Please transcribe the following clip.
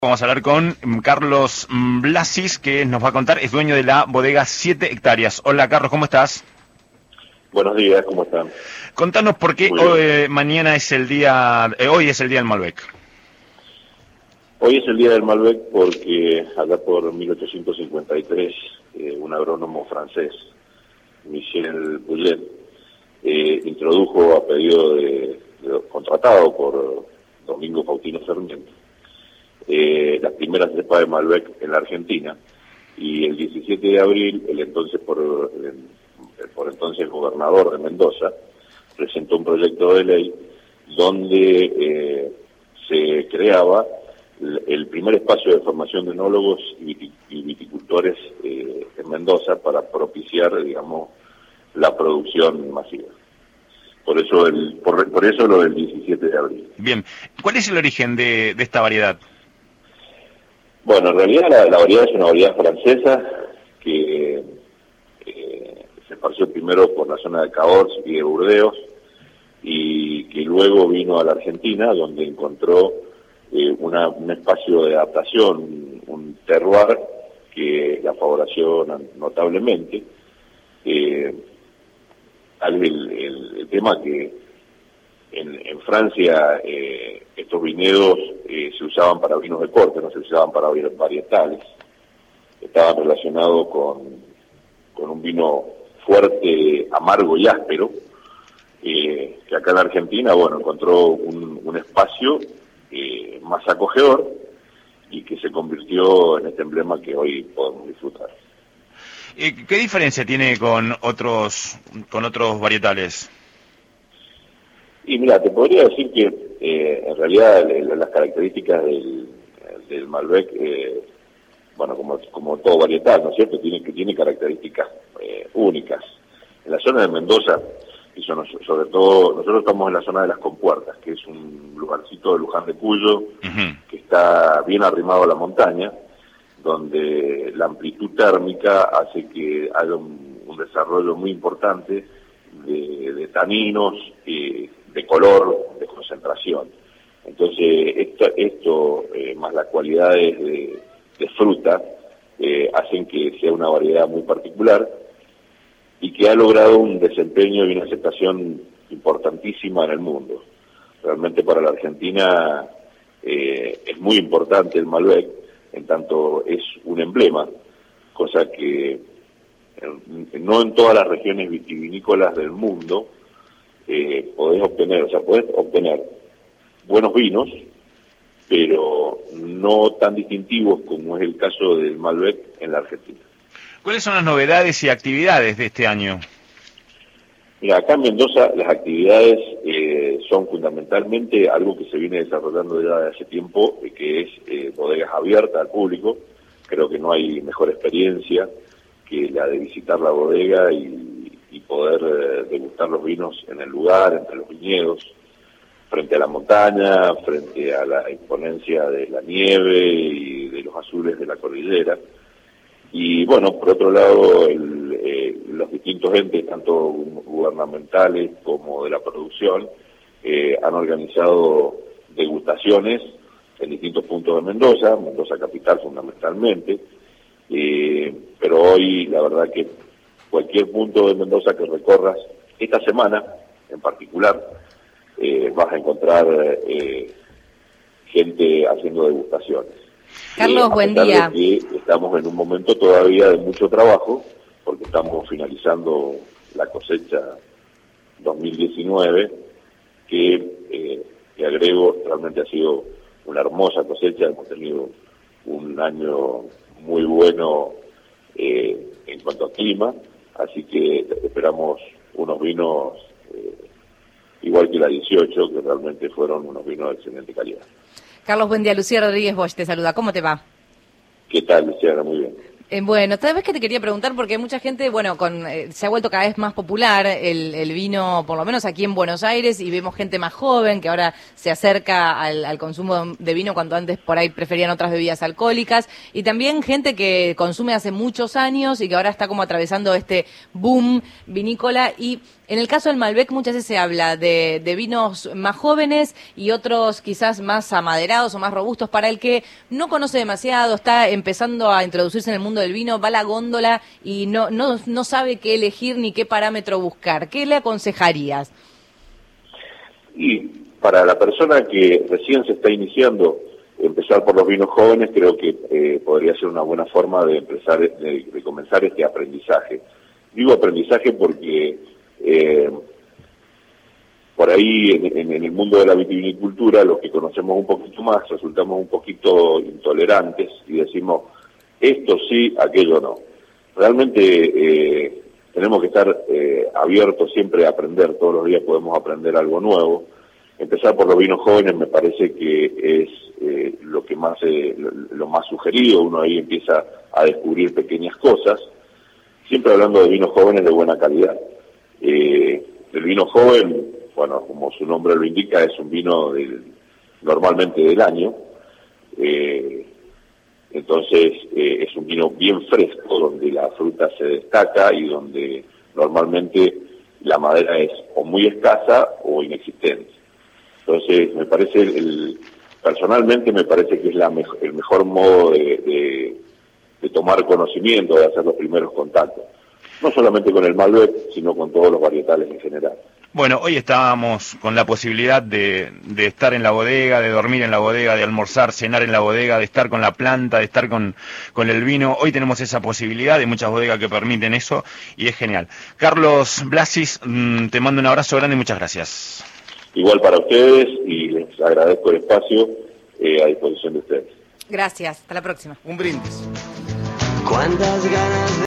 Vamos a hablar con Carlos Blasis, que nos va a contar, es dueño de la bodega 7 hectáreas. Hola Carlos, ¿cómo estás? Buenos días, ¿cómo están? Contanos por qué mañana es el día, hoy es el día del Malbec. Hoy es el día del Malbec porque allá por 1853 un agrónomo francés, Michel Pouget, introdujo a pedido contratado por Domingo Faustino Sarmiento las primeras cepas de Malbec en la Argentina, y el 17 de abril el entonces por entonces gobernador de Mendoza presentó un proyecto de ley donde se creaba el primer espacio de formación de enólogos y viticultores en Mendoza para propiciar, digamos, la producción masiva. Por eso lo del 17 de abril. Bien, ¿cuál es el origen de esta variedad? Bueno, en realidad la variedad es una variedad francesa que se esparció primero por la zona de Cahors y de Burdeos, y que luego vino a la Argentina, donde encontró un espacio de adaptación, un terroir que la favoreció notablemente. El tema que en Francia estos viñedos se usaban para vinos de corte, no se usaban para varietales. Estaban relacionados con un vino fuerte, amargo y áspero, que acá en la Argentina, bueno, encontró un espacio más acogedor y que se convirtió en este emblema que hoy podemos disfrutar. ¿Qué diferencia tiene con otros varietales? Y mira, te podría decir que en realidad las características del Malbec, bueno, como todo varietal, ¿no es cierto?, tiene características únicas. En la zona de Mendoza, y sobre todo, nosotros estamos en la zona de las Compuertas, que es un lugarcito de Luján de Cuyo, que está bien arrimado a la montaña, donde la amplitud térmica hace que haya un desarrollo muy importante de taninos, de color, de concentración. Entonces, esto más las cualidades de fruta, hacen que sea una variedad muy particular y que ha logrado un desempeño y una aceptación importantísima en el mundo. Realmente para la Argentina es muy importante el Malbec, en tanto es un emblema, cosa que no en todas las regiones vitivinícolas del mundo podés obtener buenos vinos, pero no tan distintivos como es el caso del Malbec en la Argentina. ¿Cuáles son las novedades y actividades de este año? Mira, acá en Mendoza las actividades son fundamentalmente algo que se viene desarrollando ya desde hace tiempo, que es bodegas abiertas al público. Creo que no hay mejor experiencia que la de visitar la bodega y poder degustar los vinos en el lugar, entre los viñedos, frente a la montaña, frente a la imponencia de la nieve y de los azules de la cordillera. Y bueno, por otro lado, los distintos entes, tanto gubernamentales como de la producción, han organizado degustaciones en distintos puntos de Mendoza capital fundamentalmente, pero hoy la verdad que cualquier punto de Mendoza que recorras, esta semana en particular, vas a encontrar gente haciendo degustaciones. Carlos, buen día. Que estamos en un momento todavía de mucho trabajo, porque estamos finalizando la cosecha 2019, que agrego, realmente ha sido una hermosa cosecha. Hemos tenido un año muy bueno en cuanto a clima, así que esperamos unos vinos igual que la 18, que realmente fueron unos vinos de excelente calidad. Carlos, buen día. Lucía Rodríguez Bosch te saluda. ¿Cómo te va? ¿Qué tal, Luciana? Muy bien. Bueno, tal vez que te quería preguntar, porque mucha gente, bueno, se ha vuelto cada vez más popular el vino, por lo menos aquí en Buenos Aires, y vemos gente más joven que ahora se acerca al consumo de vino cuando antes por ahí preferían otras bebidas alcohólicas, y también gente que consume hace muchos años y que ahora está como atravesando este boom vinícola. Y en el caso del Malbec muchas veces se habla de vinos más jóvenes y otros quizás más amaderados o más robustos. Para el que no conoce demasiado, está empezando a introducirse en el mundo del vino, va a la góndola y no sabe qué elegir ni qué parámetro buscar. ¿Qué le aconsejarías? Y para la persona que recién se está iniciando, empezar por los vinos jóvenes creo que podría ser una buena forma de empezar, de comenzar este aprendizaje. Digo aprendizaje porque por ahí en el mundo de la vitivinicultura, los que conocemos un poquito más, resultamos un poquito intolerantes y decimos, esto sí, aquello no. Realmente tenemos que estar abiertos siempre a aprender, todos los días podemos aprender algo nuevo. Empezar por los vinos jóvenes me parece que es lo más sugerido, uno ahí empieza a descubrir pequeñas cosas, siempre hablando de vinos jóvenes de buena calidad. El vino joven, bueno, como su nombre lo indica, es un vino normalmente del año, entonces es un vino bien fresco, donde la fruta se destaca y donde normalmente la madera es o muy escasa o inexistente. Entonces me parece, personalmente me parece que es el mejor modo de tomar conocimiento, de hacer los primeros contactos. No solamente con el Malbec, sino con todos los varietales en general. Bueno, hoy estábamos con la posibilidad de estar en la bodega, de dormir en la bodega, de almorzar, cenar en la bodega, de estar con la planta, de estar con el vino. Hoy tenemos esa posibilidad, de muchas bodegas que permiten eso, y es genial. Carlos Blasis, te mando un abrazo grande y muchas gracias. Igual para ustedes, y les agradezco el espacio a disposición de ustedes. Gracias, hasta la próxima. Un brindis. ¿Cuántas ganas de